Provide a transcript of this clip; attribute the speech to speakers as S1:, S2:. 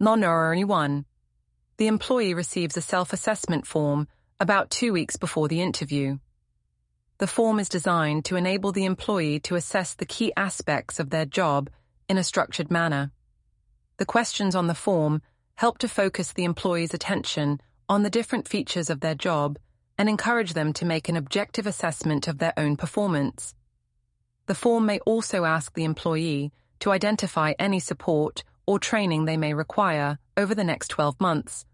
S1: 1. The employee receives a self-assessment form about 2 weeks before the interview. The form is designed to enable the employee to assess the key aspects of their job in a structured manner. The questions on the form help to focus the employee's attention on the different features of their job and encourage them to make an objective assessment of their own performance. The form may also ask the employee to identify any support or training they may require over the next 12 months,